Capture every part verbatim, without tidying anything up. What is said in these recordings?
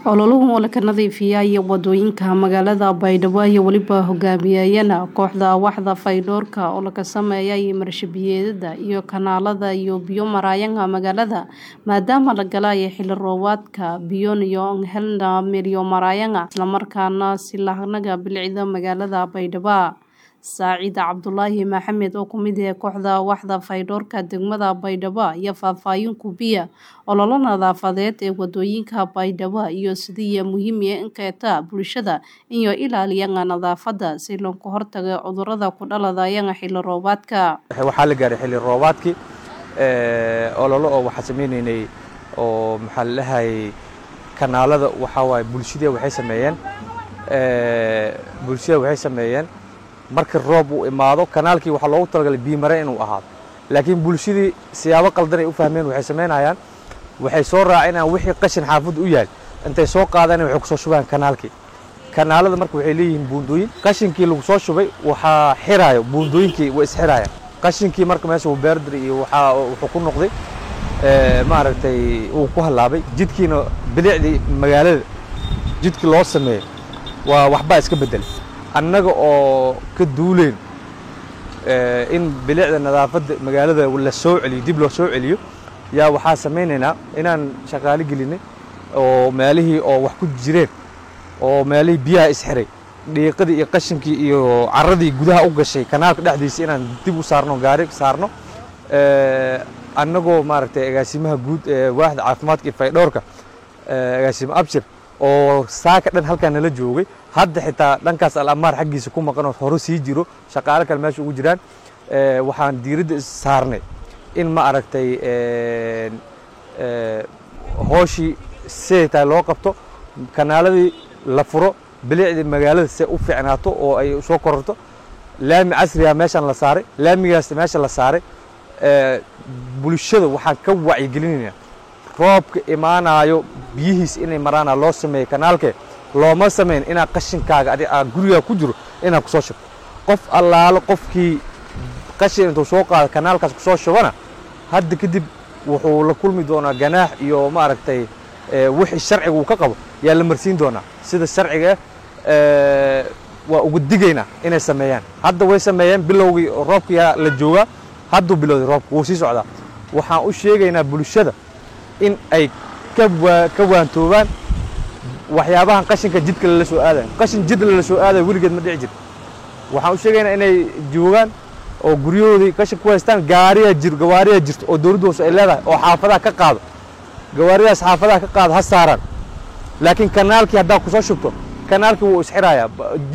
ololuhu oo la ka nadiifiyay wadooyinka magaalada Baydhabo iyo waliba hogaamiyayana kooxda waxda faydoorka oo laga sameeyay marshabiyeedada iyo kanaalada iyo biyo marayanga magaalada maadaama la galay xilli roobaadka biyo iyo helna miriyo marayanga isla markaana si lahanaga bilcida magaalada Baydhabo Saacid Cabdullaahi Maxamed oo kumid ah kooxda waxda faydoorka degmada Baydhabo iyo faahfaahin ku biya ololo nadaafadeed ee wadooyinka Baydhabo iyo sidii muhiim ah in kayta bulshada iyo ilaaliyanga nadaafada si loo hortago cudurrada ku dhaladaya xilli roobaadka waxa la gaaray xilli roobaadkii ee ololo oo waxa sameeynay oo maxal lahay kanaalada waxa way bulshada waxay sameeyeen ee bulshada waxay sameeyeen marka roob uu imaado kanaalkii waxa loogu talagalay biyo mareen inuu ahaado laakiin bulshadii siyaabo qaldan ay u fahmeen waxay sameynayaan waxay soo raacayaan wixii qashin xaafad u yaal intay soo qaadaan waxay ku soo shubaan kanaalkii kanaalada marka waxay leeyihiin buundooyin qashinkii lagu soo shubay waxa xiraayo buundooyinkii way isxiraayaan qashinkii marka meesha uu beerdiri iyo waxa wuxuu ku noqday ee maaragtay uu ku halaabay jidkiina bilicdi magaalada jidkii loo sameeyay waa waxba iska bedelay annaga oo ka duuleen ee in bilicda nadaafada magaalada la soo celiyo dib loo soo celiyo yaa waxa sameeynayna inaan shaqaale gelinay oo meelihii oo wax ku jireen oo meelihii biyaha isxiray dhiiqadii iyo qashinkii iyo caradii gudaha u gashay kanaalka dhexdiisa inaan dib u saarno gaari saarno ee annagoo maaragtay agaasimaha guud ee waaxda caafimaadka iyo faydoorka ee agaasimo abshir oo saaka dhan halkaan nala joogay hadda xitaa dhankaas al-amaar xaqiisa ku maqan oo hore sii jiro shaqaale kale meesha ugu jiraan ee waxaan diiradda saarnay in ma aragtay ee ee hooshi seeta loo qabto kanaaladii la furo bilicda magaalada si u fiicnaato oo ay soo kororto laami casri ah meeshan la saaray laamigaas meesha la saaray ee bulshada waxaan ka wacyi gelinaynaa roobka imaanayo biyihiis inay maraan loo sameeyo kanaalka looma sameyn ina qashinkaaga adiga guriga ku jiro ina ku soo shubto qof allaala qofkii qashin intuu soo qaado kanaalkaas ku soo shubana hadda kadib wuxuu la kulmi doonaa ganaax iyo ma aragtay wixii sharciga uu ka qabo yaa la marsiin doonaa sida sharciga ee waa ugu digayna inay sameeyaan hadda way sameeyeen bilowgii roobka la jooga hadda bilowday roobka wuu sii socdaa waxaan u sheegaynaa bulshada in ay ka ka waantoobaan waxyaabahan qashinka jidka la soo aaday qashin jidka la soo aaday wiligeed ma dhici jir waxaan u sheegaynaa inay joogaan oo guryahoodii qashin ku haystaan gaariya jir gawaariya jirto oo dawladdu ay leedahay oo xaafadaha ka qaado gawaariyaas xaafadaha ka qaado ha saaraan laakiin kanaalkii hadda ku soo shubto kanaalkii wuu isxirayaa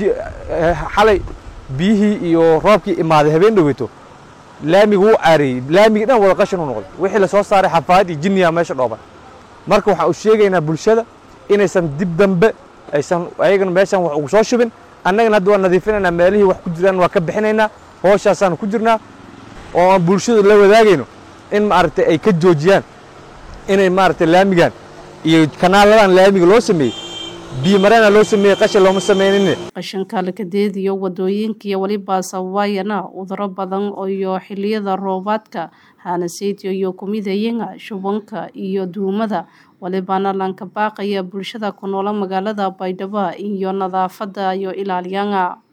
xalay biyihii iyo roobkii imaaday habeen dhaweeto laamigu uu caariyay laamiga dhan wada qashin u noqday wixii la soo saaray xafaad iyo jinniya meesha dhooban marka waxa uu sheegaynaa bulshada inaysan dib dambe aysan ayagana meeshan wax ugu soo shubin annagana hadda waan nadiifinaynaa meelihii wax ku jiraan waa ka bixinaynaa hooshaasan ku jirnaa oo aan bulshada la wadaagayno in ma aragtay ay ka joojiyaan inay ma aragtay laamigan iyo kanaaladan laamiga loo sameeyay biyo marana loo sameeyay qashin looma sameeynin qashinka la kadeed iyo wadooyinka iyo waliba sawaayana udaro badan oo iyo xilliyada roobaadka hana seetiyo iyo kumidayanga shubanka iyo duumada walibana lanka baaqaya bulshada ku nool magaalada Baydhabo iyo nadaafada iyo ilaaliyanga